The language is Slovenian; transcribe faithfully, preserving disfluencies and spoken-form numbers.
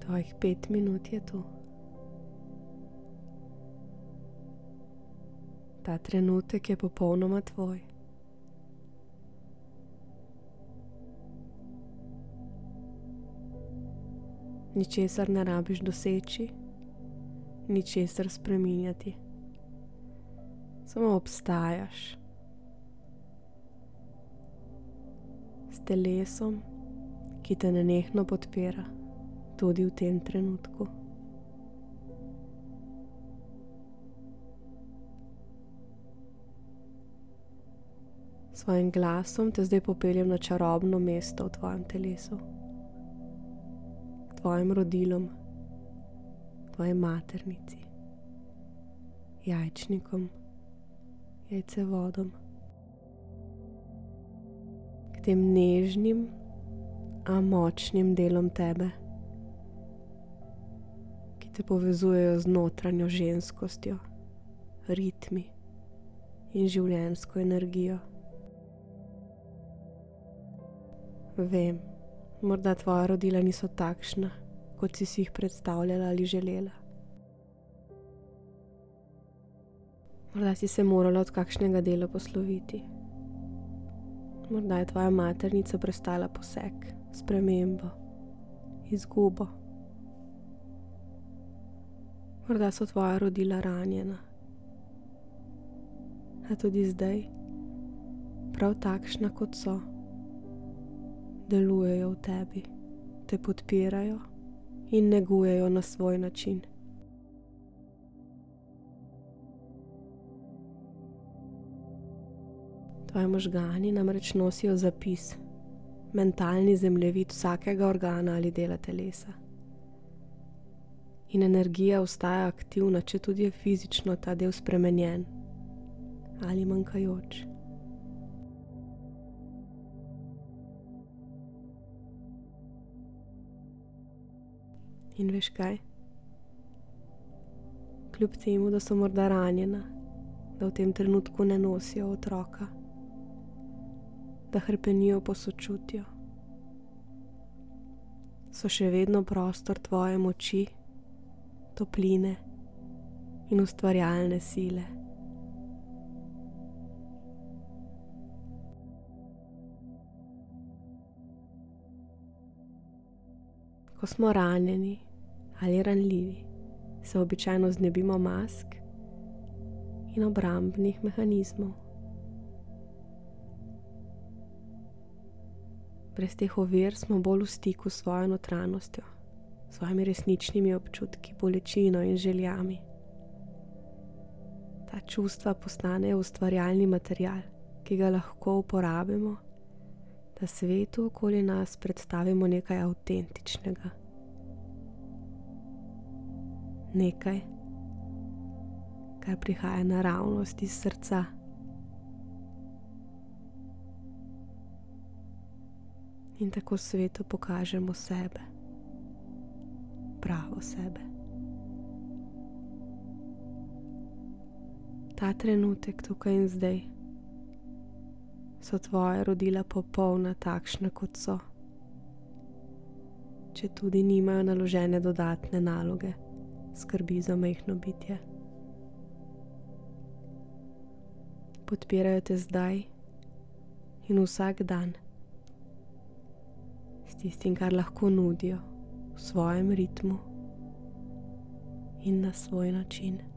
Tvojih pet minut je tu. Ta trenutek je popolnoma tvoj. Ničesar ne rabiš doseči, ničesar spreminjati. Samo obstajaš. S telesom, ki te nenehno podpira, tudi v tem trenutku. S svojim glasom te zdaj popeljem na čarobno mesto v tvojem telesu. K tvojim rodilom, tvoji maternici, jajčnikom, jajcevodom. K tem nežnim, a močnim delom tebe, ki te povezujejo z notranjo ženskostjo, ritmi in življenjsko energijo. Vem, morda tvoja rodila niso takšna, kot si si jih predstavljala ali želela. Morda si se morala od kakšnega dela posloviti. Morda je tvoja maternica prestala poseg, spremembo, izgubo. Morda so tvoja rodila ranjena. A tudi zdaj, prav takšna kot so, delujejo v tebi, te podpirajo in negujejo na svoj način. Tvoji možgani namreč nosijo zapis, mentalni zemljevid vsakega organa ali dela telesa. In energija ostaja aktivna, če tudi je fizično ta del spremenjen ali manjkajoč. In veš kaj? Kljub temu, da so morda ranjena, da v tem trenutku ne nosijo otroka, da hrpenijo po sočutju, so še vedno prostor tvoje moči, topline in ustvarjalne sile. Ko smo ranjeni ali ranljivi, se običajno znebimo mask in obrambnih mehanizmov. Brez teh ovir smo bolj v stiku s svojo notranjostjo, s svojimi resničnimi občutki, bolečino in željami. Ta čustva postanejo ustvarjalni material, ki ga lahko uporabimo, da svetu okoli nas predstavimo nekaj avtentičnega. Nekaj, kar prihaja naravnost iz srca. In tako svetu pokažemo sebe, pravo sebe. Ta trenutek tukaj in zdaj so tvoje rodila popolna takšna, kot so, če tudi nimajo naložene dodatne naloge, skrbi za majhno bitje. Podpirajo te zdaj in vsak dan s tistim, kar lahko nudijo v svojem ritmu in na svoj način.